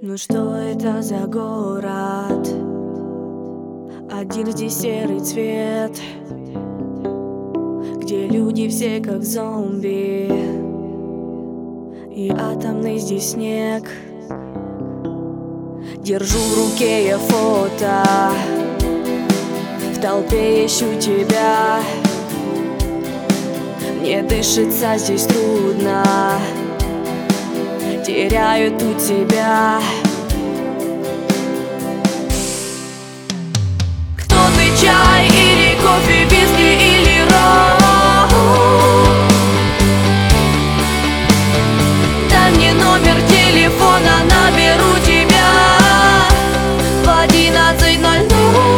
Ну что это за город? Один здесь серый цвет, где люди все как зомби, и атомный здесь снег. Держу в руке я фото, в толпе ищу тебя. Мне дышится здесь трудно, теряю тут тебя. Кто ты, чай или кофе, виски или ром? Дай мне номер телефона, наберу тебя в 11:00.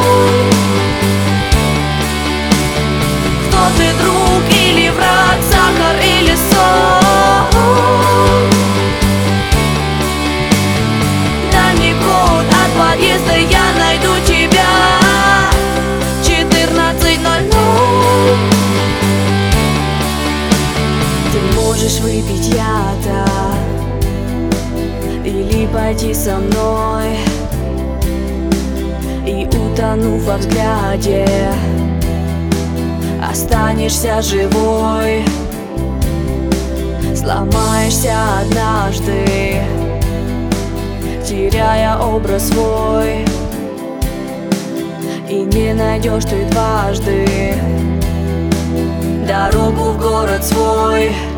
Кто ты, друг или враг, сахар или соль? Дай мне код от подъезда, я найду тебя 14:00. Ты можешь выпить яда или пойти со мной, и утонув во взгляде, останешься живой. Сломаешься однажды, теряя образ свой, и не найдешь ты дважды дорогу в город свой.